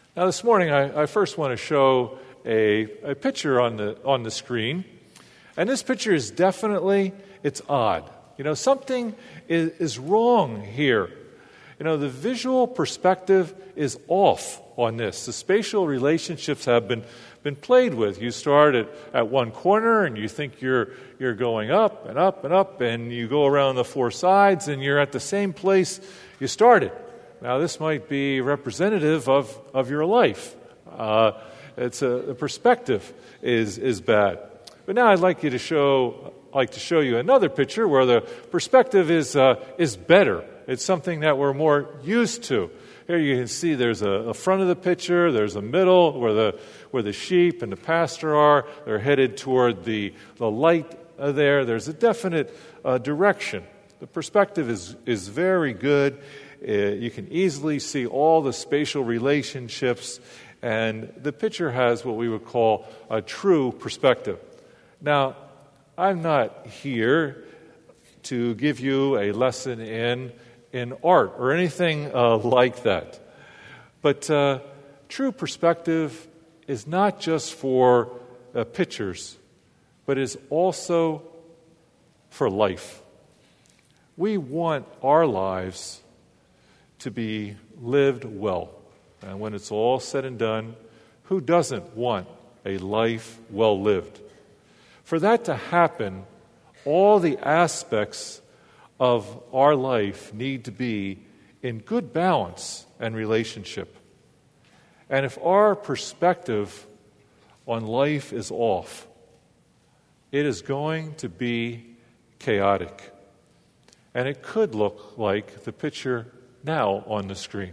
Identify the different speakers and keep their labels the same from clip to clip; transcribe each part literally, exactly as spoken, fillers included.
Speaker 1: Now, this morning, I, I first want to show a, a picture on the on the screen, and this picture is definitely, it's odd. You know, something is, is wrong here. You know, the visual perspective is off on this. The spatial relationships have been, been played with. You start at, at one corner, and you think you're you're going up and up and up, and you go around the four sides, and you're at the same place you started. Now, this might be representative of, of your life. Uh, it's a, the perspective is is bad. But now I'd like you to show, like to show you another picture where the perspective is uh, is better. It's something that we're more used to. Here you can see there's a, a front of the picture, there's a middle where the where the sheep and the pasture are. They're headed toward the the light uh, there. There's a definite uh, direction. The perspective is is very good. Uh, you can easily see all the spatial relationships, and the picture has what we would call a true perspective. Now, I'm not here to give you a lesson in in art or anything uh, like that. But uh, true perspective is not just for uh, pictures, but is also for life. We want our lives to be lived well. And when it's all said and done, who doesn't want a life well lived? For that to happen, all the aspects of our life need to be in good balance and relationship. And if our perspective on life is off, it is going to be chaotic. And it could look like the picture now on the screen.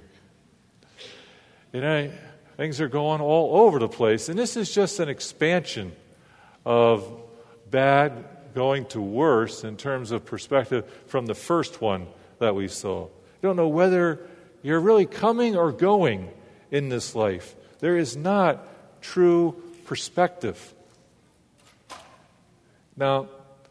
Speaker 1: You know, things are going all over the place, and this is just an expansion of bad going to worse in terms of perspective from the first one that we saw. You don't know whether you're really coming or going in this life. There is not true perspective. Now,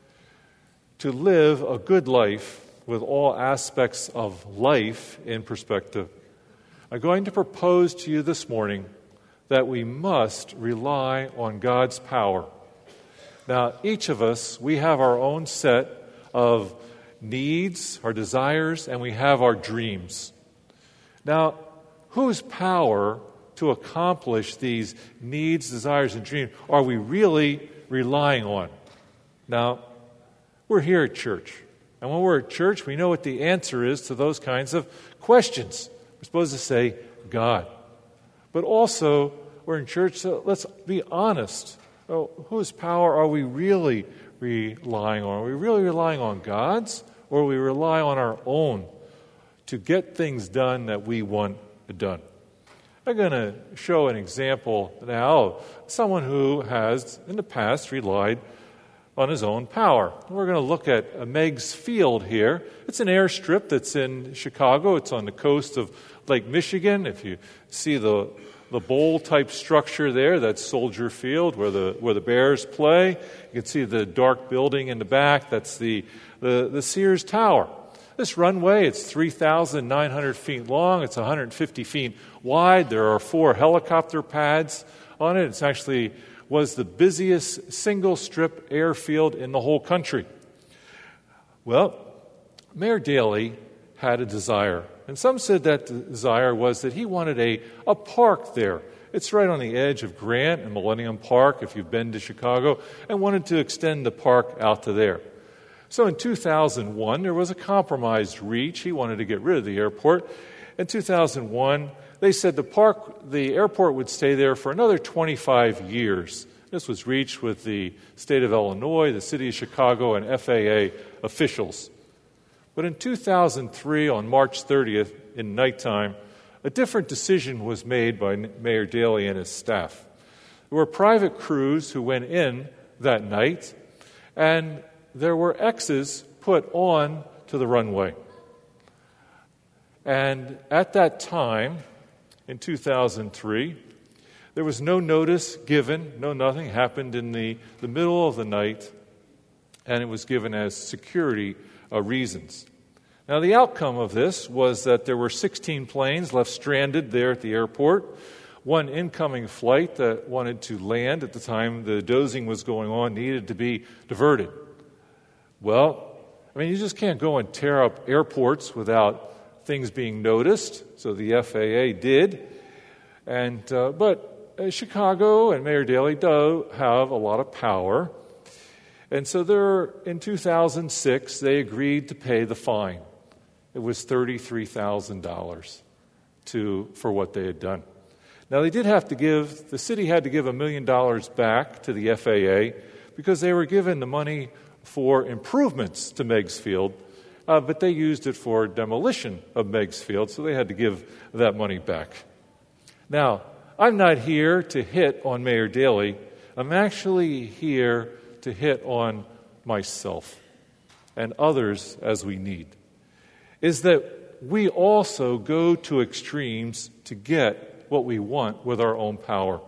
Speaker 1: to live a good life with all aspects of life in perspective, I'm going to propose to you this morning that we must rely on God's power. Now, each of us, we have our own set of needs, our desires, and we have our dreams. Now, whose power to accomplish these needs, desires, and dreams are we really relying on? Now, we're here at church. And when we're at church, we know what the answer is to those kinds of questions. We're supposed to say, God. But also, we're in church, so let's be honest. Oh, whose power are we really relying on? Are we really relying on God's, or we rely on our own to get things done that we want done? I'm going to show an example now of someone who has, in the past, relied on his own power. We're going to look at Meigs Field here. It's an airstrip that's in Chicago. It's on the coast of Lake Michigan. If you see the the bowl-type structure there, that's Soldier Field, where the where the Bears play. You can see the dark building in the back. That's the the, the Sears Tower. This runway, it's three thousand nine hundred feet long. It's one hundred fifty feet wide. There are four helicopter pads on it. It's actually was the busiest single-strip airfield in the whole country. Well, Mayor Daley had a desire. And some said that desire was that he wanted a, a park there. It's right on the edge of Grant and Millennium Park, if you've been to Chicago, and wanted to extend the park out to there. So in two thousand one, there was a compromise reached. He wanted to get rid of the airport. In two thousand one, they said the park, the airport would stay there for another twenty-five years. This was reached with the state of Illinois, the city of Chicago, and F A A officials. But in two thousand three, on March thirtieth, in nighttime, a different decision was made by Mayor Daley and his staff. There were private crews who went in that night, and there were X's put on to the runway. And at that time, in two thousand three, there was no notice given, no nothing happened in the, the middle of the night, and it was given as security uh, reasons. Now, the outcome of this was that there were sixteen planes left stranded there at the airport. one incoming flight that wanted to land at the time the dozing was going on needed to be diverted. Well, I mean, you just can't go and tear up airports without things being noticed, so the F A A did. And uh, but uh, Chicago and Mayor Daley do have a lot of power. And so there, in two thousand six, they agreed to pay the fine. It was thirty-three thousand dollars to for what they had done. Now, they did have to give, the city had to give a million dollars back to the F A A because they were given the money for improvements to Meigs Field, uh, but they used it for demolition of Meigs Field, so they had to give that money back. Now, I'm not here to hit on Mayor Daley. I'm actually here to hit on myself and others as we need, is that we also go to extremes to get what we want with our own power.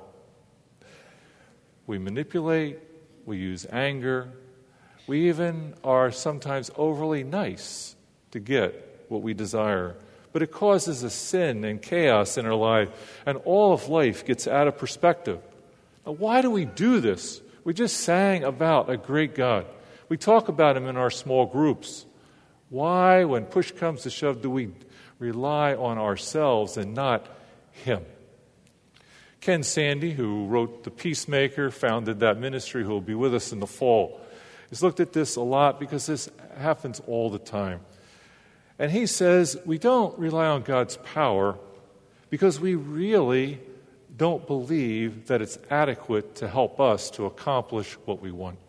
Speaker 1: We manipulate, we use anger, we even are sometimes overly nice to get what we desire. But it causes a sin and chaos in our life, and all of life gets out of perspective. Now, why do we do this? We just sang about a great God. We talk about Him in our small groups. Why, when push comes to shove, do we rely on ourselves and not Him? Ken Sande, who wrote The Peacemaker, founded that ministry, who will be with us in the fall, has looked at this a lot because this happens all the time. And he says we don't rely on God's power because we really don't believe that it's adequate to help us to accomplish what we want.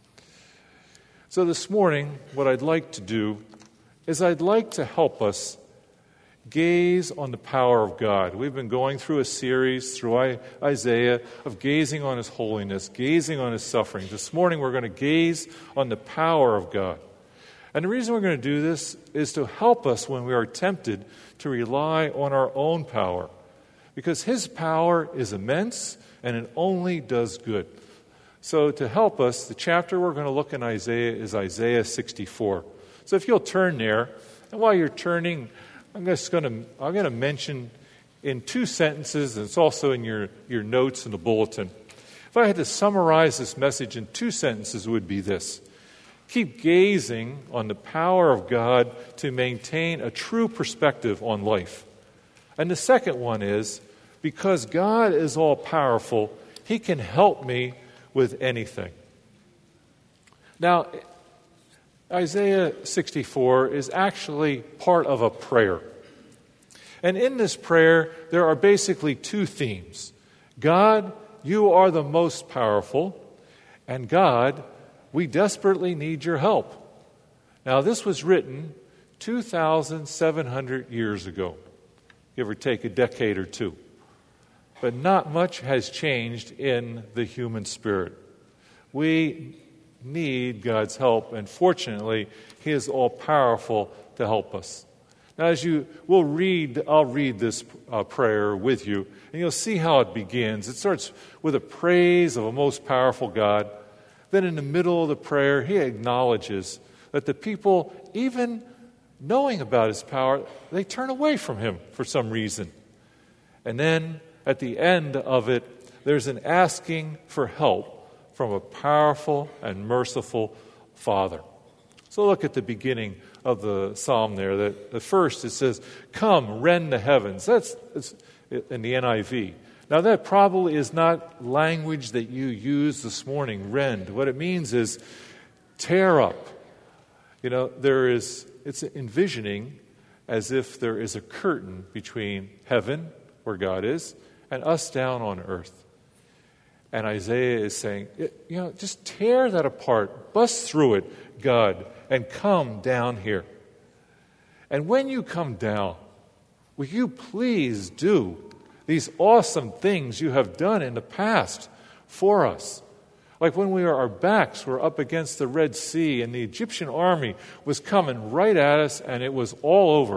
Speaker 1: So this morning, what I'd like to do is I'd like to help us gaze on the power of God. We've been going through a series through Isaiah of gazing on His holiness, gazing on His suffering. This morning we're going to gaze on the power of God. And the reason we're going to do this is to help us when we are tempted to rely on our own power. Because His power is immense and it only does good. So to help us, the chapter we're going to look in Isaiah is Isaiah sixty-four. So if you'll turn there, and while you're turning, I'm just going to I'm going to mention in two sentences, and it's also in your, your notes in the bulletin. If I had to summarize this message in two sentences, it would be this. Keep gazing on the power of God to maintain a true perspective on life. And the second one is, because God is all-powerful, He can help me with anything. Now, Isaiah sixty-four is actually part of a prayer. And in this prayer, there are basically two themes. God, you are the most powerful, and God, we desperately need your help. Now, this was written two thousand seven hundred years ago, give or take a decade or two. But not much has changed in the human spirit. We need God's help, and fortunately, He is all-powerful to help us. Now, as you will read, I'll read this uh, prayer with you, and you'll see how it begins. It starts with a praise of a most powerful God. Then in the middle of the prayer, he acknowledges that the people, even knowing about His power, they turn away from Him for some reason. And then at the end of it, there's an asking for help from a powerful and merciful Father. So look at the beginning of the psalm there. That the first, it says, "Come, rend the heavens." That's, that's in the N I V. Now that probably is not language that you use this morning, rend. What it means is tear up. You know, there is, it's envisioning as if there is a curtain between heaven, where God is, and us down on earth. And Isaiah is saying, you know, just tear that apart, bust through it, God, and come down here. And when you come down, will you please do these awesome things you have done in the past for us? Like when we were, our backs were up against the Red Sea and the Egyptian army was coming right at us and it was all over.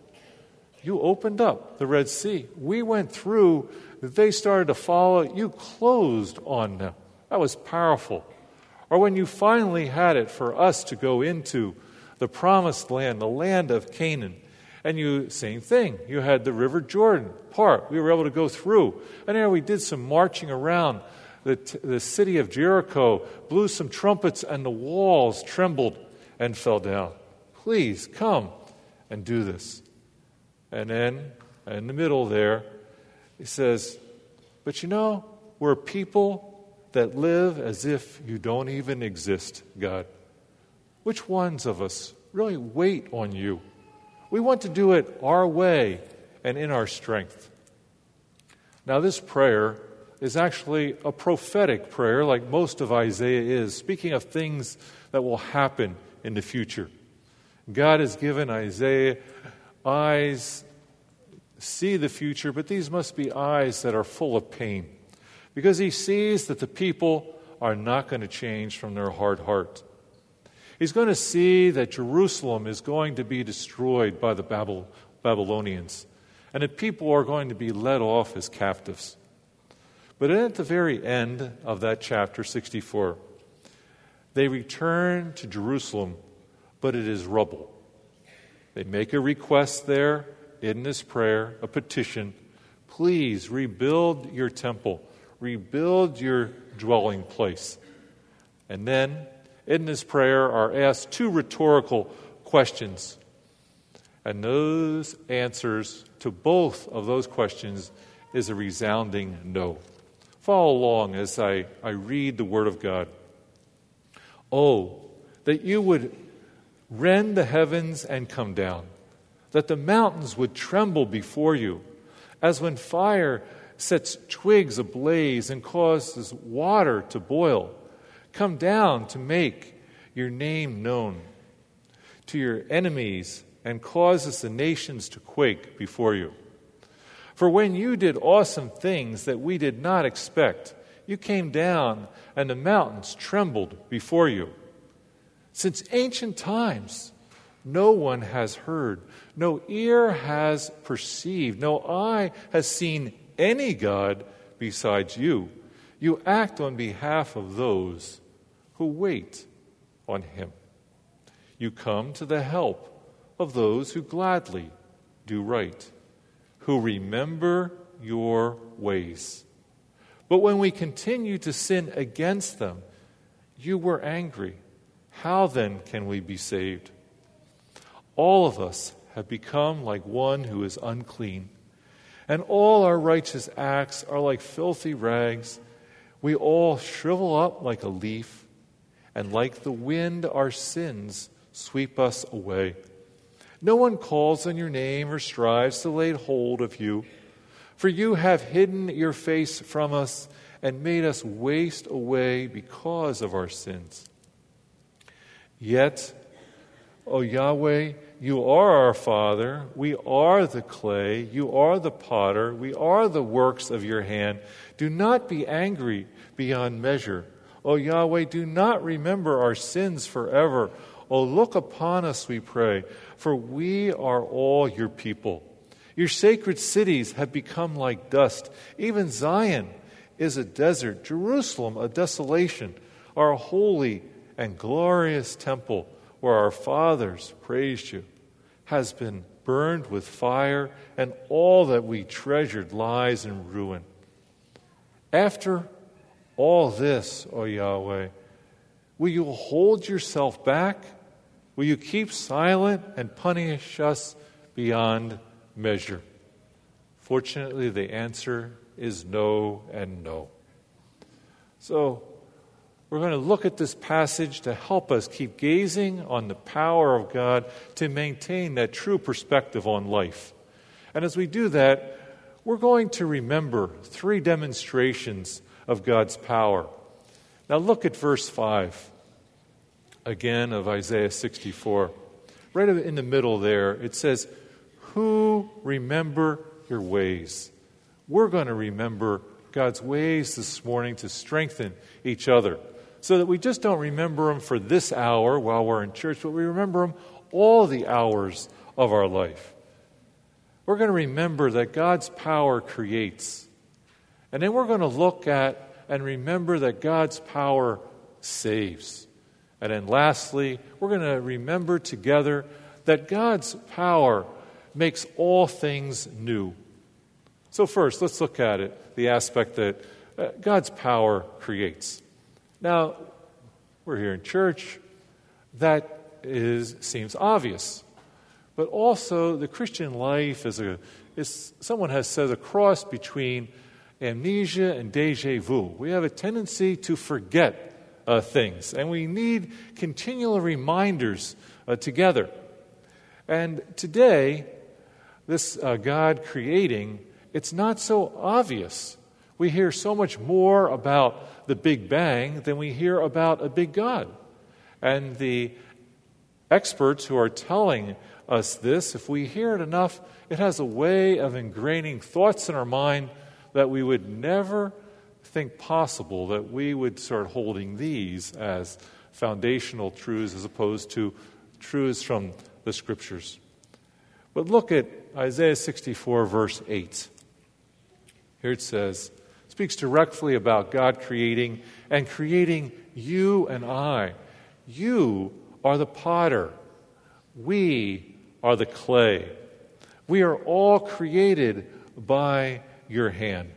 Speaker 1: You opened up the Red Sea. We went through. They started to follow. You closed on them. That was powerful. Or when you finally had it for us to go into the promised land, the land of Canaan, And you, same thing. You had the River Jordan part. We were able to go through. And there we did some marching around the, t- the city of Jericho, blew some trumpets, and the walls trembled and fell down. Please come and do this. And then in the middle there, he says, but you know, we're people that live as if you don't even exist, God. Which ones of us really wait on you? We want to do it our way and in our strength. Now, this prayer is actually a prophetic prayer, like most of Isaiah is, speaking of things that will happen in the future. God has given Isaiah eyes, see the future, but these must be eyes that are full of pain, because he sees that the people are not going to change from their hard heart. He's going to see that Jerusalem is going to be destroyed by the Babel, Babylonians, and that people are going to be led off as captives. But at the very end of that chapter, sixty-four, they return to Jerusalem, but it is rubble. They make a request there in this prayer, a petition. Please rebuild your temple, rebuild your dwelling place. And then in this prayer are asked two rhetorical questions. And those answers to both of those questions is a resounding no. Follow along as I, I read the Word of God. Oh, that you would rend the heavens and come down, that the mountains would tremble before you, as when fire sets twigs ablaze and causes water to boil. Come down to make your name known to your enemies and causes the nations to quake before you. For when you did awesome things that we did not expect, you came down and the mountains trembled before you. Since ancient times, no one has heard, no ear has perceived, no eye has seen any God besides you. You act on behalf of those who wait on him. You come to the help of those who gladly do right, who remember your ways. But when we continue to sin against them, you were angry. How then can we be saved? All of us have become like one who is unclean, and all our righteous acts are like filthy rags. We all shrivel up like a leaf, and like the wind, our sins sweep us away. No one calls on your name or strives to lay hold of you, for you have hidden your face from us and made us waste away because of our sins. Yet, O Yahweh, you are our Father, we are the clay, you are the potter, we are the works of your hand. Do not be angry beyond measure. O Yahweh, do not remember our sins forever. O look upon us, we pray, for we are all your people. Your sacred cities have become like dust. Even Zion is a desert, Jerusalem a desolation, our holy and glorious temple where our fathers praised you has been burned with fire, and all that we treasured lies in ruin. After all this, O Yahweh, will you hold yourself back? Will you keep silent and punish us beyond measure? Fortunately, the answer is no and no. So, we're going to look at this passage to help us keep gazing on the power of God to maintain that true perspective on life. And as we do that, we're going to remember three demonstrations of God's power. Now look at verse five, again, of Isaiah sixty-four. Right in the middle there, it says, who remember your ways? We're going to remember God's ways this morning to strengthen each other, so that we just don't remember them for this hour while we're in church, but we remember them all the hours of our life. We're going to remember that God's power creates. And then we're going to look at and remember that God's power saves. And then lastly, we're going to remember together that God's power makes all things new. So first, let's look at it, the aspect that uh, God's power creates. Now, we're here in church. That is seems obvious. But also, the Christian life is, a, is someone has said, a cross between amnesia and déjà vu. We have a tendency to forget uh, things, and we need continual reminders uh, together. And today, this uh, God creating, it's not so obvious. We hear so much more about the Big Bang than we hear about a big God. And the experts who are telling us this, if we hear it enough, it has a way of ingraining thoughts in our mind that we would never think possible, that we would start holding these as foundational truths as opposed to truths from the Scriptures. But look at Isaiah sixty-four, verse eight. Here it says, speaks directly about God creating and creating you and I. You are the potter. We are the clay. We are all created by your hand.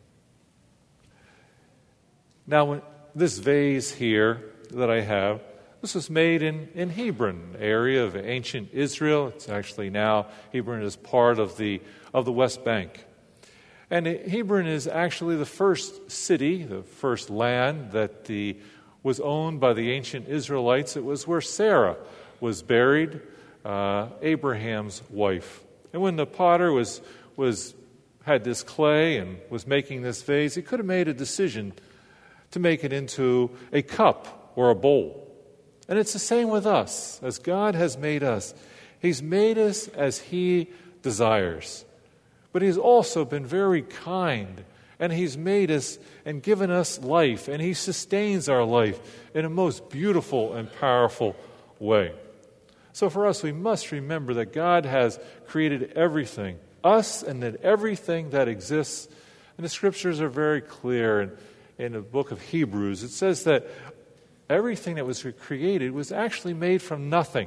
Speaker 1: Now, when this vase here that I have, this was made in, in Hebron, area of ancient Israel. It's actually now, Hebron is part of the, of the West Bank. And Hebron is actually the first city, the first land that the, was owned by the ancient Israelites. It was where Sarah was buried, uh, Abraham's wife. And when the potter was was had this clay and was making this vase, he could have made a decision to make it into a cup or a bowl. And it's the same with us. As God has made us, He's made us as He desires. But He's also been very kind, and He's made us and given us life, and He sustains our life in a most beautiful and powerful way. So for us, we must remember that God has created everything, us and that everything that exists. And the Scriptures are very clear. In, in the book of Hebrews, it says that everything that was created was actually made from nothing.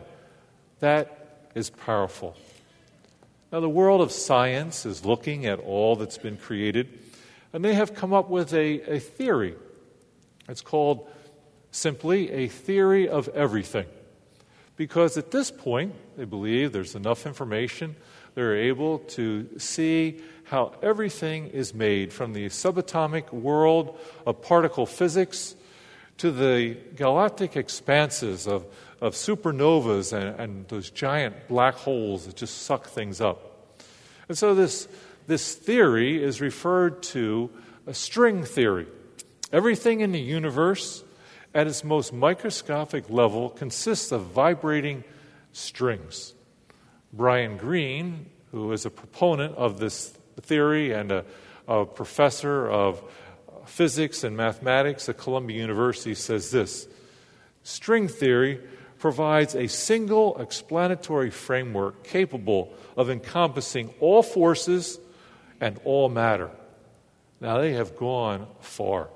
Speaker 1: That is powerful. Now, the world of science is looking at all that's been created, and they have come up with a, a theory. It's called simply a theory of everything. Because at this point, they believe there's enough information, they're able to see how everything is made, from the subatomic world of particle physics to the galactic expanses of, of supernovas and, and those giant black holes that just suck things up. And so this, this theory is referred to a string theory. Everything in the universe at its most microscopic level consists of vibrating strings. Brian Greene, who is a proponent of this theory and a, a professor of physics and mathematics at Columbia University, says this: string theory provides a single explanatory framework capable of encompassing all forces and all matter. Now, they have gone far.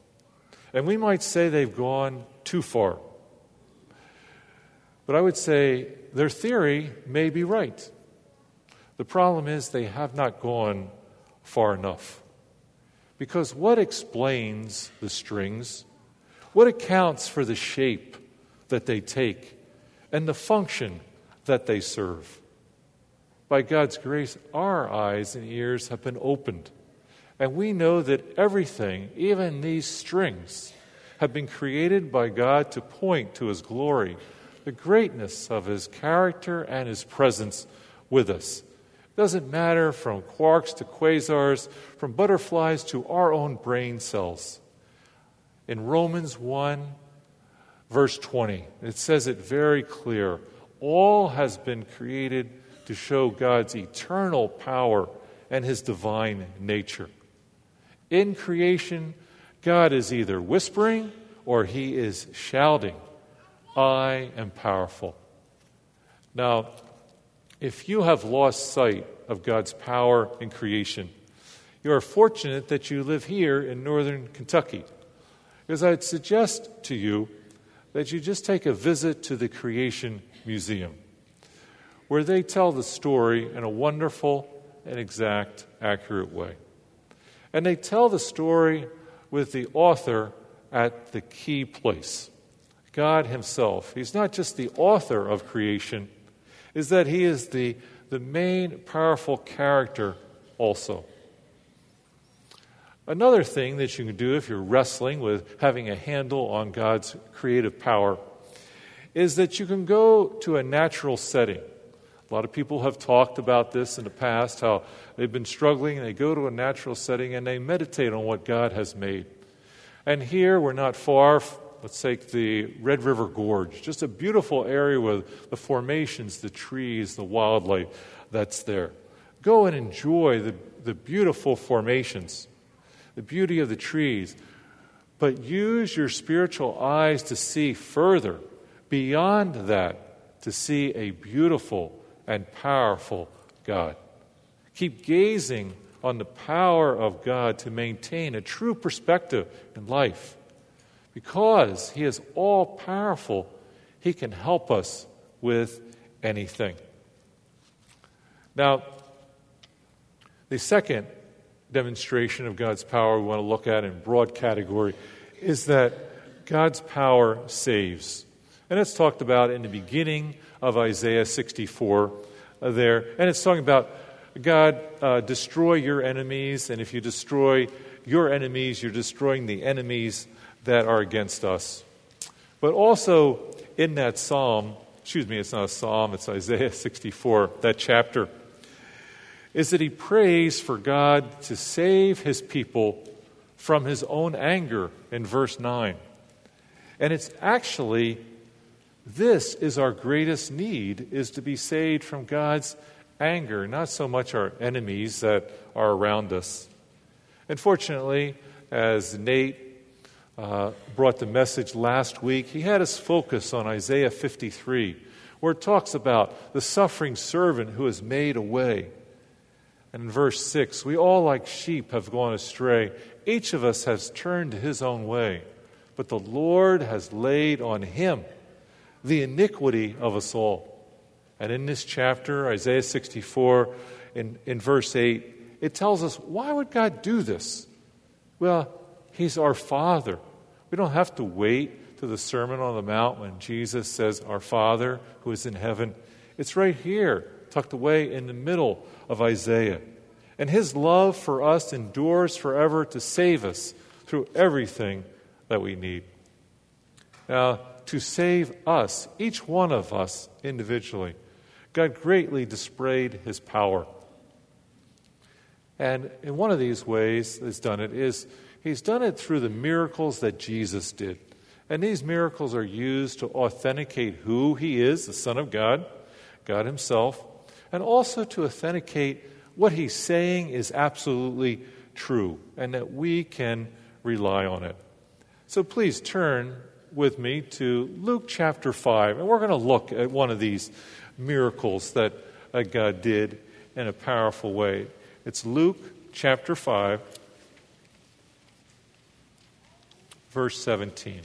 Speaker 1: And we might say they've gone too far. But I would say their theory may be right. The problem is they have not gone far enough. Because what explains the strings? What accounts for the shape that they take and the function that they serve? By God's grace, our eyes and ears have been opened. And we know that everything, even these strings, have been created by God to point to His glory, the greatness of His character and His presence with us. It doesn't matter from quarks to quasars, from butterflies to our own brain cells. In Romans one, verse twenty, it says it very clear. All has been created to show God's eternal power and His divine nature. In creation, God is either whispering or He is shouting, "I am powerful." Now, if you have lost sight of God's power in creation, you are fortunate that you live here in northern Kentucky. Because I'd suggest to you that you just take a visit to the Creation Museum, where they tell the story in a wonderful and exact, accurate way. And they tell the story with the author at the key place. God himself. He's not just the author of creation, is that he is the, the main powerful character also. Another thing that you can do if you're wrestling with having a handle on God's creative power is that you can go to a natural setting. A lot of people have talked about this in the past, how they've been struggling, and they go to a natural setting and they meditate on what God has made. And here we're not far, let's take the Red River Gorge, just a beautiful area with the formations, the trees, the wildlife that's there. Go and enjoy the, the beautiful formations, the beauty of the trees, but use your spiritual eyes to see further, beyond that, to see a beautiful and powerful God. Keep gazing on the power of God to maintain a true perspective in life. Because he is all-powerful, he can help us with anything. Now, the second demonstration of God's power we want to look at in broad category is that God's power saves. And it's talked about in the beginning of Isaiah sixty-four uh, there. And it's talking about God, uh, destroy your enemies, and if you destroy your enemies, you're destroying the enemies that are against us. But also in that psalm, excuse me, it's not a psalm, it's Isaiah sixty-four, that chapter, is that he prays for God to save his people from his own anger in verse nine. And it's actually, this is our greatest need, is to be saved from God's anger, not so much our enemies that are around us. Unfortunately, as Nate uh, brought the message last week, he had us focus on Isaiah fifty-three, where it talks about the suffering servant who has made a way. And in verse six, we all like sheep have gone astray. Each of us has turned to his own way, but the Lord has laid on him the iniquity of us all. And in this chapter, Isaiah sixty-four, in, in verse eight, it tells us, why would God do this? Well, he's our Father. We don't have to wait to the Sermon on the Mount when Jesus says, our Father who is in heaven. It's right here, tucked away in the middle of Isaiah. And his love for us endures forever to save us through everything that we need. Now, to save us, each one of us individually, God greatly displayed his power. And in one of these ways he's done it is he's done it through the miracles that Jesus did. And these miracles are used to authenticate who he is, the Son of God, God himself, and also to authenticate what he's saying is absolutely true and that we can rely on it. So please turn with me to Luke chapter five, and we're going to look at one of these miracles that uh, God did in a powerful way. It's Luke chapter five, verse seventeen.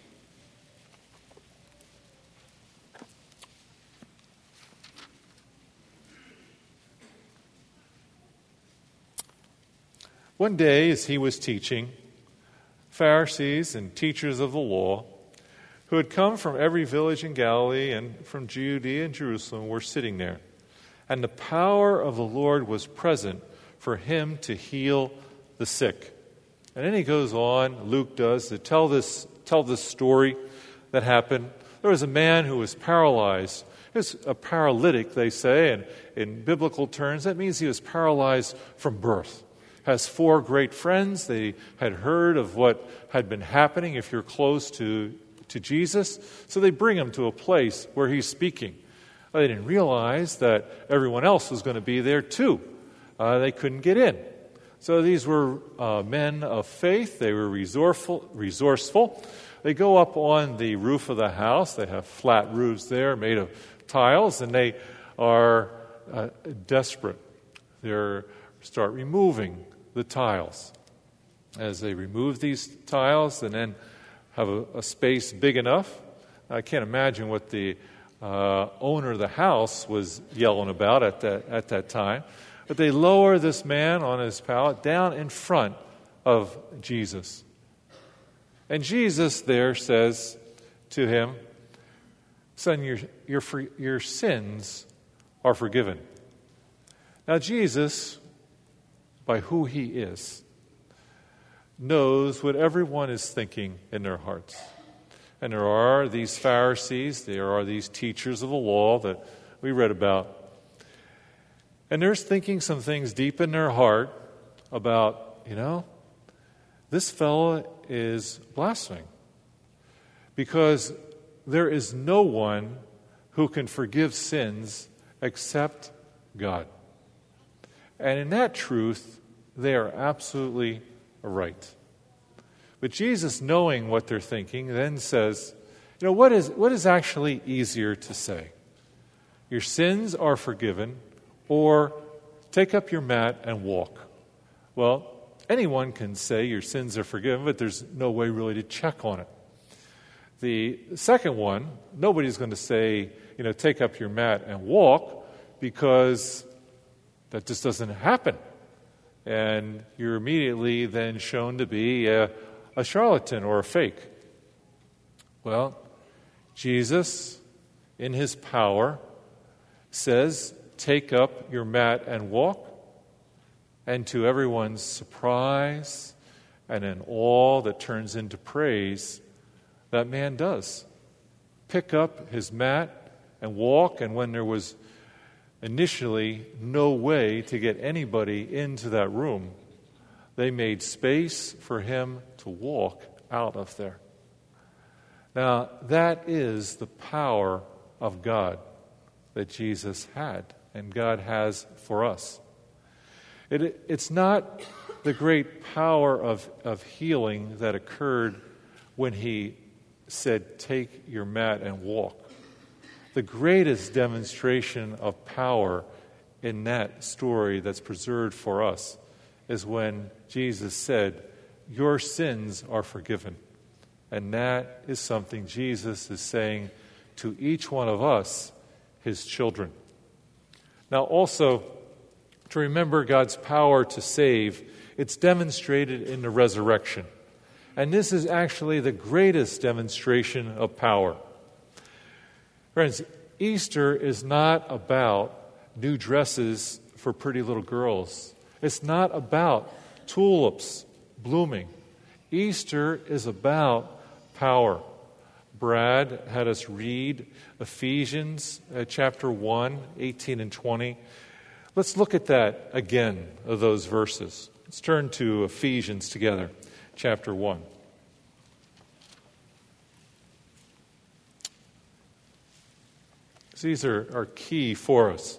Speaker 1: One day, as he was teaching, Pharisees and teachers of the law, who had come from every village in Galilee and from Judea and Jerusalem, were sitting there. And the power of the Lord was present for him to heal the sick. And then he goes on, Luke does, to tell this, tell this story that happened. There was a man who was paralyzed. He was a paralytic, they say, and in biblical terms, that means he was paralyzed from birth. Has four great friends. They had heard of what had been happening if you're close to, to Jesus. So they bring him to a place where he's speaking. They didn't realize that everyone else was going to be there too. Uh, they couldn't get in. So these were uh, men of faith. They were resourceful, resourceful. They go up on the roof of the house. They have flat roofs there made of tiles, and they are uh, desperate. They start removing the tiles. As they remove these tiles and then have a, a space big enough, I can't imagine what the uh, owner of the house was yelling about at that, at that time. But they lower this man on his pallet down in front of Jesus. And Jesus there says to him, "Son, your, your, for, your sins are forgiven." Now Jesus, by who he is, knows what everyone is thinking in their hearts. And there are these Pharisees, there are these teachers of the law that we read about. And they're thinking some things deep in their heart about, you know, this fellow is blaspheming. Because there is no one who can forgive sins except God. And in that truth, they are absolutely right. But Jesus, knowing what they're thinking, then says, you know, what is what is actually easier to say? Your sins are forgiven, or take up your mat and walk. Well, anyone can say your sins are forgiven, but there's no way really to check on it. The second one, nobody's going to say, you know, take up your mat and walk, because that just doesn't happen. And you're immediately then shown to be a, a charlatan or a fake. Well, Jesus, in his power, says, take up your mat and walk. And to everyone's surprise and in awe that turns into praise, that man does pick up his mat and walk. And when there was initially no way to get anybody into that room, they made space for him to walk out of there. Now, that is the power of God that Jesus had and God has for us. It, it's not the great power of, of healing that occurred when he said, take your mat and walk. The greatest demonstration of power in that story that's preserved for us is when Jesus said, your sins are forgiven. And that is something Jesus is saying to each one of us, his children. Now also, to remember God's power to save, it's demonstrated in the resurrection. And this is actually the greatest demonstration of power. Friends, Easter is not about new dresses for pretty little girls. It's not about tulips blooming. Easter is about power. Brad had us read Ephesians uh, chapter one, eighteen and twenty. Let's look at that again, of those verses. Let's turn to Ephesians together, chapter one. These are, are key for us.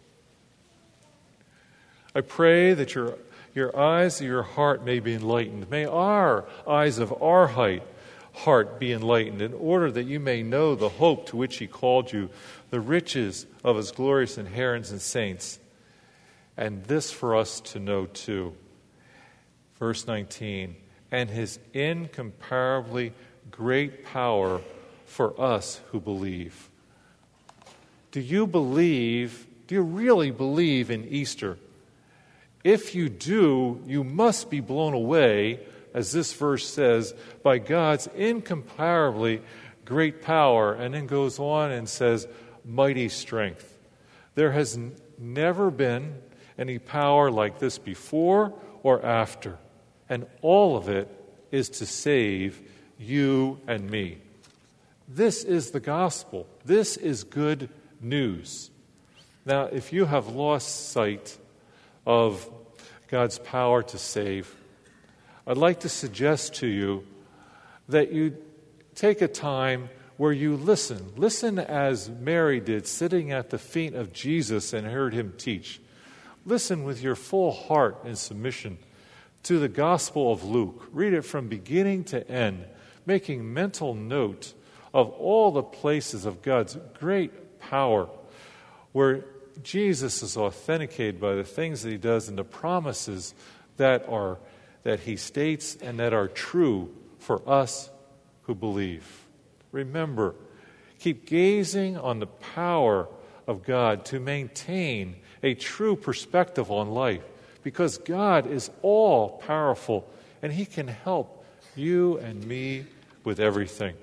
Speaker 1: I pray that your, your eyes of your heart may be enlightened. May our eyes of our height, heart be enlightened, in order that you may know the hope to which he called you, the riches of his glorious inheritance in saints. And this for us to know too. Verse nineteen, and his incomparably great power for us who believe. Do you believe, do you really believe in Easter? If you do, you must be blown away, as this verse says, by God's incomparably great power, and then goes on and says, mighty strength. There has n- never been any power like this before or after, and all of it is to save you and me. This is the gospel. This is good news. Now, if you have lost sight of God's power to save, I'd like to suggest to you that you take a time where you listen. Listen as Mary did, sitting at the feet of Jesus and heard him teach. Listen with your full heart and submission to the Gospel of Luke. Read it from beginning to end, making mental note of all the places of God's great power, where Jesus is authenticated by the things that he does and the promises that are that he states and that are true for us who believe. Remember, Keep gazing on the power of God to maintain a true perspective on life, because God is all powerful and He can help you and me with everything.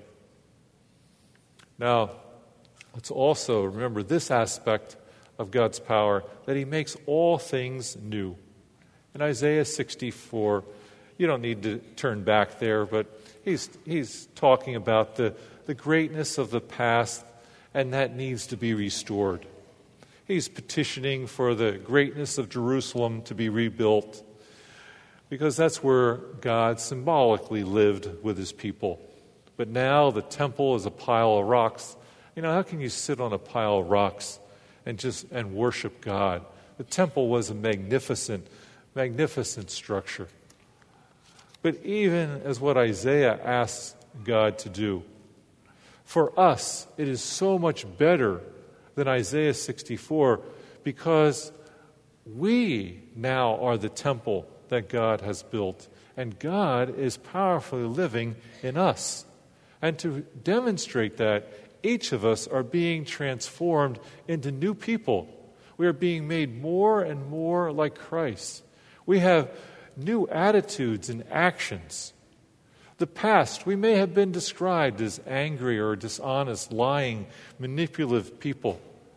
Speaker 1: Now, let's also remember this aspect of God's power, that He makes all things new. In Isaiah sixty-four, you don't need to turn back there, but he's he's talking about the, the greatness of the past, and that needs to be restored. He's petitioning for the greatness of Jerusalem to be rebuilt, because that's where God symbolically lived with His people. But now the temple is a pile of rocks. You know, how can you sit on a pile of rocks and just and worship God? The temple was a magnificent, magnificent structure. But even as what Isaiah asks God to do, for us, it is so much better than Isaiah sixty-four, because we now are the temple that God has built, and God is powerfully living in us. And to demonstrate that, each of us are being transformed into new people. We are being made more and more like Christ. We have new attitudes and actions. The past, we may have been described as angry or dishonest, lying, manipulative people.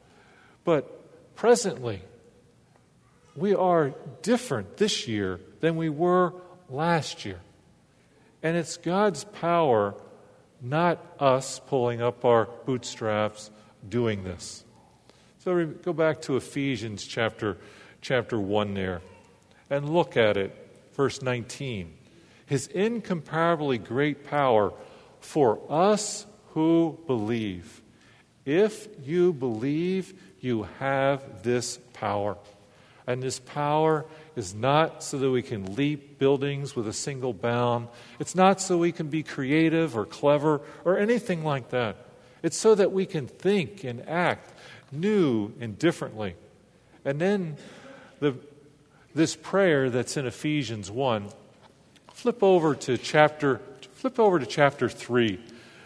Speaker 1: But presently, we are different this year than we were last year. And it's God's power, not us pulling up our bootstraps doing this. So we go back to Ephesians chapter, chapter one there and look at it, verse nineteen. His incomparably great power for us who believe. If you believe, you have this power. And this power is not so that we can leap buildings with a single bound. It's not so we can be creative or clever or anything like that. It's so that we can think and act new and differently. And then the, this prayer that's in Ephesians one, flip over to chapter, flip over to chapter three.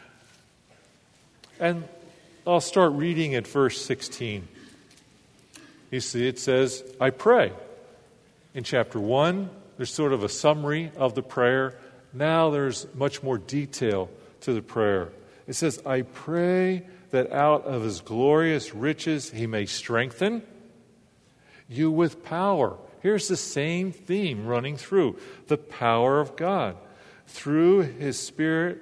Speaker 1: And I'll start reading at verse sixteen. You see, it says, I pray. In chapter one, there's sort of a summary of the prayer. Now there's much more detail to the prayer. It says, I pray that out of His glorious riches He may strengthen you with power. Here's the same theme running through. The power of God through His Spirit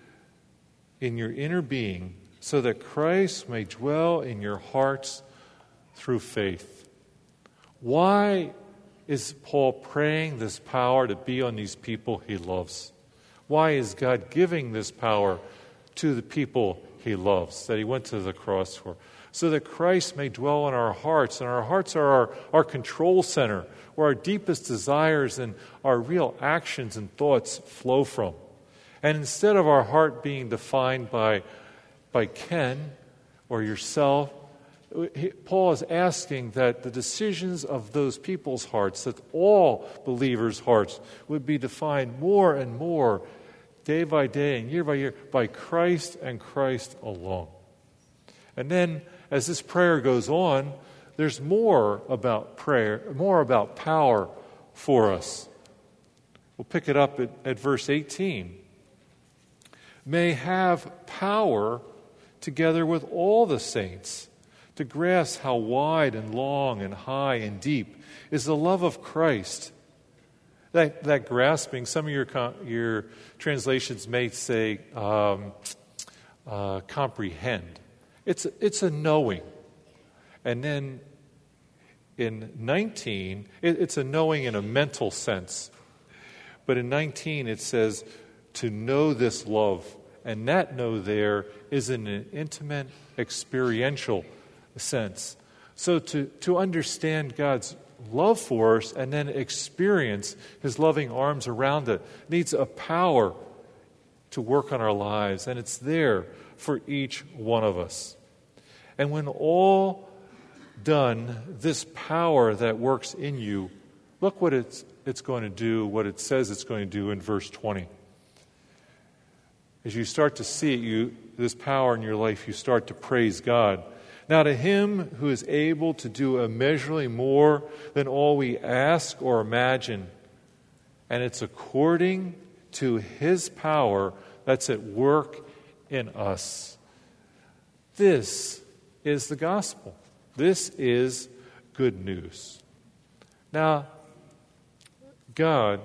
Speaker 1: in your inner being, so that Christ may dwell in your hearts through faith. Why is Paul praying this power to be on these people He loves? Why is God giving this power to the people He loves, that He went to the cross for? So that Christ may dwell in our hearts, and our hearts are our, our control center, where our deepest desires and our real actions and thoughts flow from. And instead of our heart being defined by, by Ken or yourself, Paul is asking that the decisions of those people's hearts, that all believers' hearts, would be defined more and more, day by day and year by year, by Christ and Christ alone. And then, as this prayer goes on, there's more about prayer, more about power for us. We'll pick it up at, at verse eighteen. May have power together with all the saints to grasp how wide and long and high and deep is the love of Christ. That, that grasping, some of your, your translations may say um, uh, comprehend. It's, it's a knowing. And then in nineteen, it, it's a knowing in a mental sense. But in nineteen it says to know this love. And that know there is in an intimate, experiential sense. So to, to understand God's love for us and then experience His loving arms around it needs a power to work on our lives. And it's there for each one of us. And when all done, this power that works in you, look what it's, it's going to do, what it says it's going to do in verse twenty. as you start to see it, you, this power in your life, you start to praise God. Now to him who is able to do immeasurably more than all we ask or imagine, and it's according to his power that's at work in us. This is the gospel. This is good news. Now, God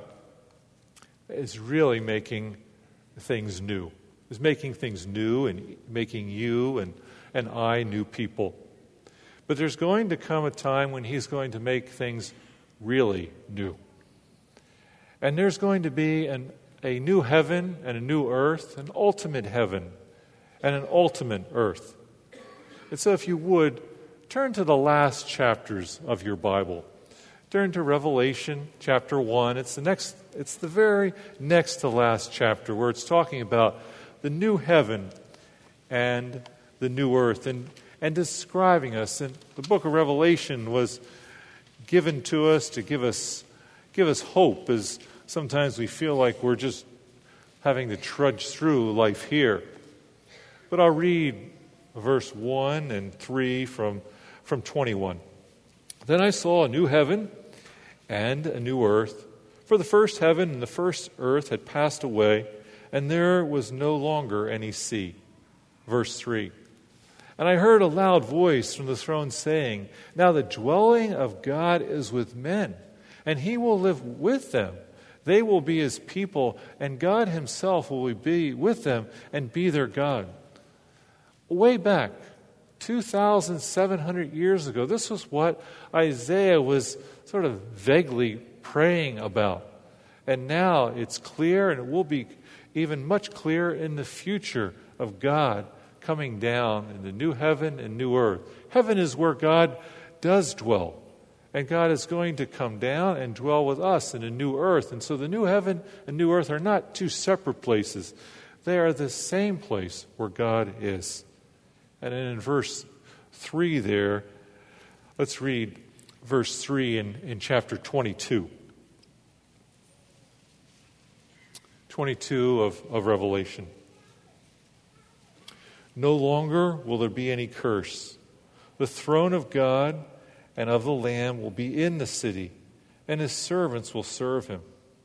Speaker 1: is really making things new. He's making things new and making you and, and I new people. But there's going to come a time when he's going to make things really new. And there's going to be an, a new heaven and a new earth, an ultimate heaven and an ultimate earth. And so if you would, turn to the last chapters of your Bible. Turn to Revelation chapter one. It's the next, it's the very next to last chapter where it's talking about the new heaven and the new earth and, and describing us. And the book of Revelation was given to us to give us give us hope, as sometimes we feel like we're just having to trudge through life here. But I'll read verse one and three from, from twenty-one. Then I saw a new heaven and a new earth, for the first heaven and the first earth had passed away, and there was no longer any sea. Verse three. And I heard a loud voice from the throne saying, now the dwelling of God is with men, and he will live with them. They will be his people, and God himself will be with them and be their God. Way back, two thousand seven hundred years ago, this was what Isaiah was sort of vaguely praying about. And now it's clear, and it will be even much clearer in the future of God coming down in the new heaven and new earth. Heaven is where God does dwell. And God is going to come down and dwell with us in a new earth. And so the new heaven and new earth are not two separate places. They are the same place where God is. And then in verse three there, let's read verse three in, in chapter twenty-two. twenty-two of, of Revelation. No longer will there be any curse. The throne of God and of the Lamb will be in the city, and his servants will serve him.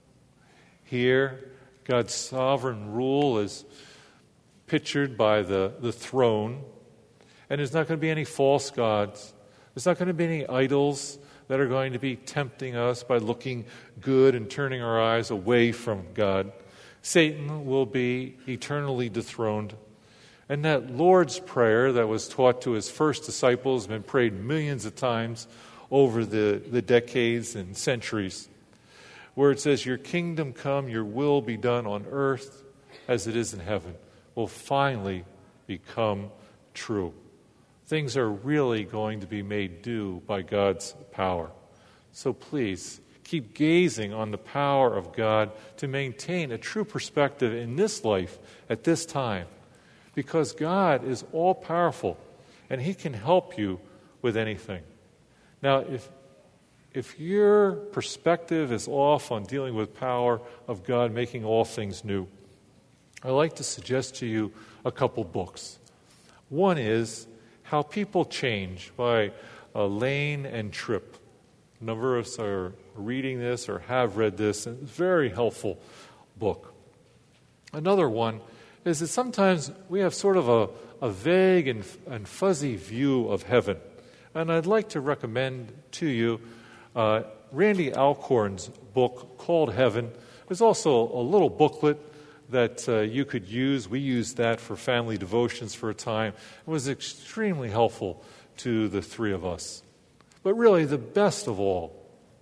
Speaker 1: Here, God's sovereign rule is pictured by the, the throne, and there's not going to be any false gods. There's not going to be any idols that are going to be tempting us by looking good and turning our eyes away from God. Satan will be eternally dethroned. And that Lord's Prayer that was taught to his first disciples has been prayed millions of times over the, the decades and centuries, where it says, your kingdom come, your will be done on earth as it is in heaven, will finally become true. Things are really going to be made due by God's power. So please, keep gazing on the power of God to maintain a true perspective in this life at this time. Because God is all-powerful, and he can help you with anything. Now, if if your perspective is off on dealing with power of God making all things new, I'd like to suggest to you a couple books. One is How People Change by uh, Lane and Tripp. A number of us are reading this or have read this, and it's a very helpful book. Another one is that sometimes we have sort of a, a vague and, and fuzzy view of heaven. And I'd like to recommend to you uh, Randy Alcorn's book called Heaven. There's also a little booklet that uh, you could use. We used that for family devotions for a time. It was extremely helpful to the three of us. But really, the best of all,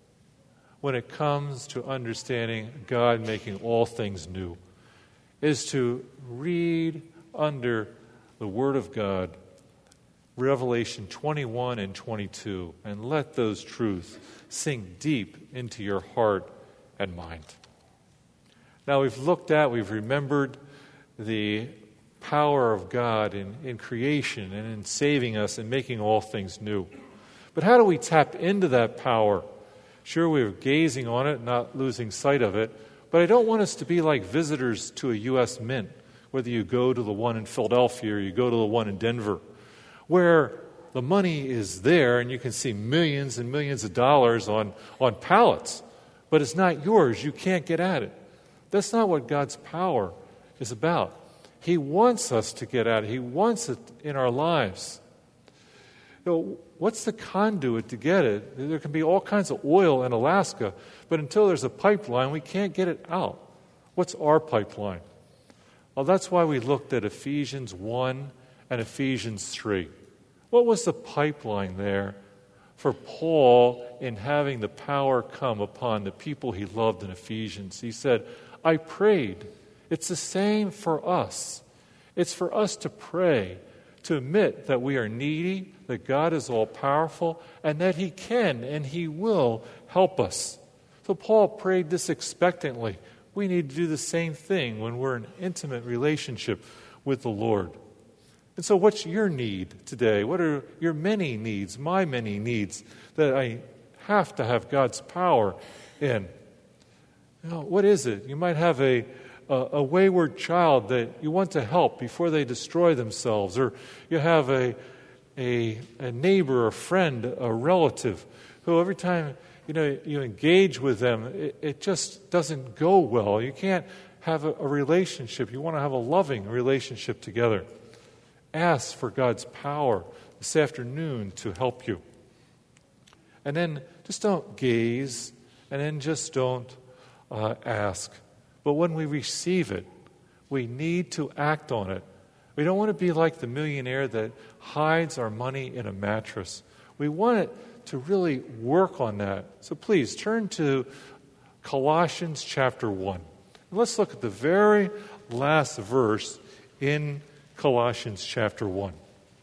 Speaker 1: when it comes to understanding God making all things new, is to read under the Word of God, Revelation twenty-one and twenty-two, and let those truths sink deep into your heart and mind. Now we've looked at, we've remembered the power of God in, in creation and in saving us and making all things new. But how do we tap into that power? Sure, we're gazing on it, not losing sight of it, but I don't want us to be like visitors to a U S Mint whether you go to the one in Philadelphia or you go to the one in Denver, where the money is there and you can see millions and millions of dollars on, on pallets, but it's not yours. You can't get at it. That's not what God's power is about. He wants us to get at it. He wants it in our lives. You know, what's the conduit to get it? There can be all kinds of oil in Alaska, but until there's a pipeline, we can't get it out. What's our pipeline? Well, that's why we looked at Ephesians one and Ephesians three. What was the pipeline there for Paul in having the power come upon the people he loved in Ephesians? He said, I prayed. It's the same for us. It's for us to pray, to admit that we are needy, that God is all-powerful, and that He can and He will help us. So Paul prayed this expectantly. We need to do the same thing when we're in intimate relationship with the Lord. And so what's your need today? What are your many needs, my many needs, that I have to have God's power in? You know, what is it? You might have a, a, a wayward child that you want to help before they destroy themselves, or you have a, a, a neighbor, a friend, a relative, who every time you know you engage with them, it, it just doesn't go well. You can't have a, a relationship. You want to have a loving relationship together. Ask for God's power this afternoon to help you. And then just don't gaze, and then just don't uh, ask. But when we receive it, we need to act on it. We don't want to be like the millionaire that hides our money in a mattress. We want it to really work on that. So please turn to Colossians chapter one. And let's look at the very last verse in Colossians chapter one.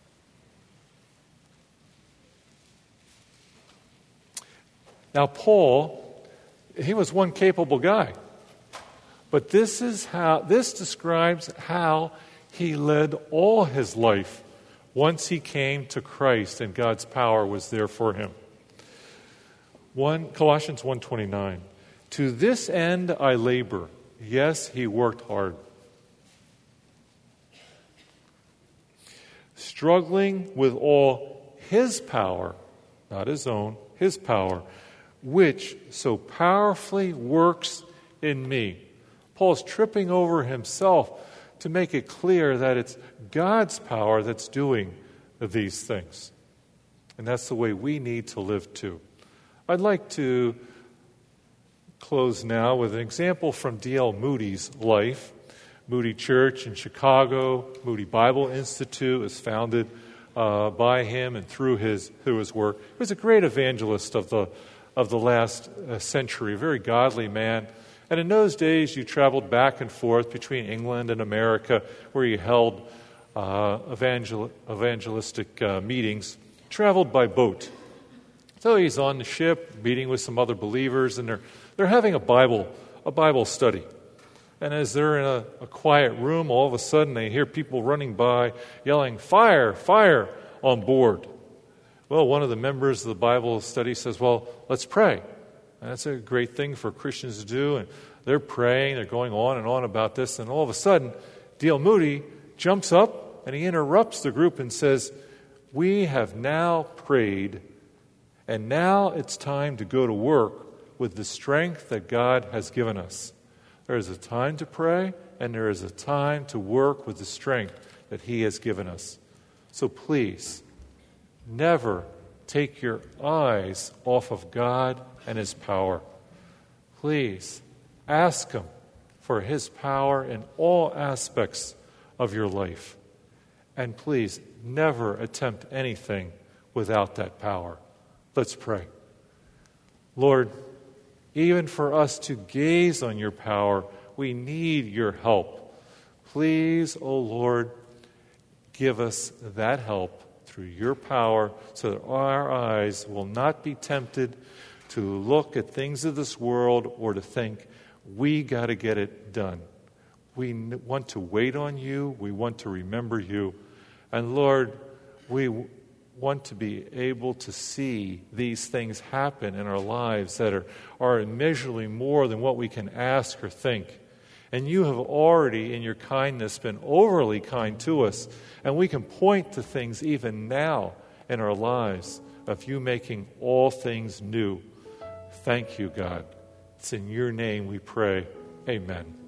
Speaker 1: Now, Paul, he was one capable guy. But this is how this describes how he led all his life once he came to Christ and God's power was there for him. One Colossians one twenty-nine. To this end I labor. Yes, he worked hard. Struggling with all his power, not his own, his power, which so powerfully works in me. Paul's tripping over himself to make it clear that it's God's power that's doing these things. And that's the way we need to live too. I'd like to close now with an example from D L Moody's life. Moody Church in Chicago, Moody Bible Institute is founded uh, by him and through his through his work. He was a great evangelist of the of the last uh, century, a very godly man. And in those days, you traveled back and forth between England and America, where you held uh, evangel- evangelistic uh, meetings. Traveled by boat. So he's on the ship, meeting with some other believers, and they're they're having a Bible a Bible study. And as they're in a, a quiet room, all of a sudden they hear people running by, yelling, "Fire! Fire!" on board. Well, one of the members of the Bible study says, "Well, let's pray." And that's a great thing for Christians to do. And they're praying, they're going on and on about this. And all of a sudden, D L Moody jumps up and he interrupts the group and says, "We have now prayed, and now it's time to go to work with the strength that God has given us." There is a time to pray, and there is a time to work with the strength that He has given us. So please, never take your eyes off of God and His power. Please, ask Him for His power in all aspects of your life. And please, never attempt anything without that power. Let's pray. Lord, even for us to gaze on your power, we need your help. Please, O Lord, give us that help through your power so that our eyes will not be tempted to look at things of this world or to think, we got to get it done. We want to wait on you. We want to remember you. And Lord, we want to be able to see these things happen in our lives that are, are immeasurably more than what we can ask or think. And you have already, in your kindness, been overly kind to us. And we can point to things even now in our lives of you making all things new. Thank you, God. It's in your name we pray. Amen.